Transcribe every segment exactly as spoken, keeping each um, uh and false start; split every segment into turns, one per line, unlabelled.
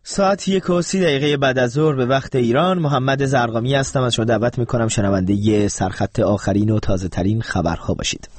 ساعت یک و سی دقیقه بعد از ظهر به وقت ایران، محمد زرقامی هستم. از شما دعوت میکنم شنونده سرخط آخرین و تازه ترین خبرها باشید.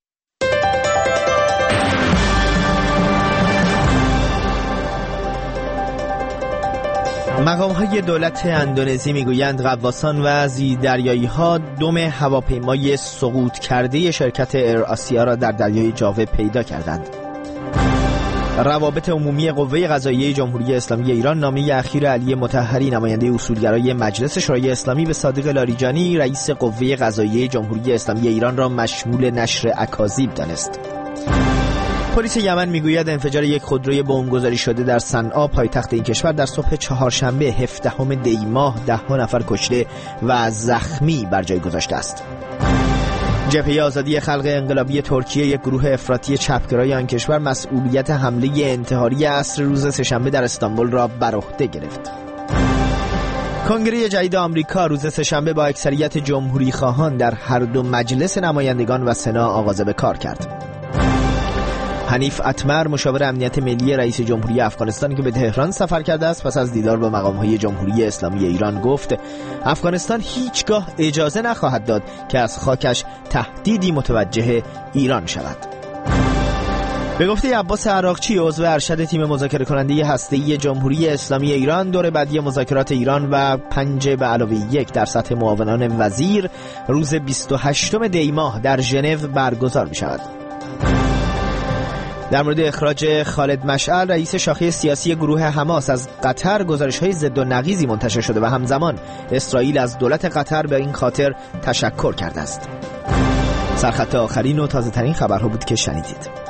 مقام‌های دولت اندونزی میگویند غواصان و زیردریایی‌ها دم هواپیمای سقوط کرده شرکت ایر آسیا را در دریای جاوه پیدا کردند. روابط عمومی قوه قضاییه جمهوری اسلامی ایران نامه اخیر علی مطهری نماینده اصولگرای مجلس شورای اسلامی به صادق لاریجانی رئیس قوه قضاییه جمهوری اسلامی ایران را مشمول نشر اکاذیب دانست. پلیس یمن میگوید انفجار یک خودروی بمبگذاری شده در صنعا پایتخت این کشور در صبح چهارشنبه هفدهم دی ماه ده نفر کشته و زخمی بر جای گذاشته است. جبهه آزادی خلق انقلابی ترکیه، یک گروه افراطی چپگرای آن کشور، مسئولیت حمله انتحاری عصر روز سه‌شنبه در استانبول را بر عهده گرفت. کنگره جدید آمریکا روز سه‌شنبه با اکثریت جمهوری خواهان در هر دو مجلس نمایندگان و سنا آغاز به کار کرد. حنیف اتمر، مشاور امنیت ملی رئیس جمهوری افغانستان که به تهران سفر کرده است، پس از دیدار با مقام‌های جمهوری اسلامی ایران گفت افغانستان هیچگاه اجازه نخواهد داد که از خاکش تهدیدی متوجه ایران شود. به گفته عباس عراقچی، عضو ارشد تیم مذاکره کننده هسته‌ای جمهوری اسلامی ایران، دور بعدی مذاکرات ایران و پنج به علاوه یک در سطح معاونان وزیر روز بیست و هشتم دی ماه در ژنو برگزار می‌شود. در مورد اخراج خالد مشعل، رئیس شاخه سیاسی گروه حماس، از قطر گزارش‌های ضد و نقیضی منتشر شده و همزمان اسرائیل از دولت قطر به این خاطر تشکر کرده است. سرخط آخرین و تازه ترین خبرها بود که شنیدید.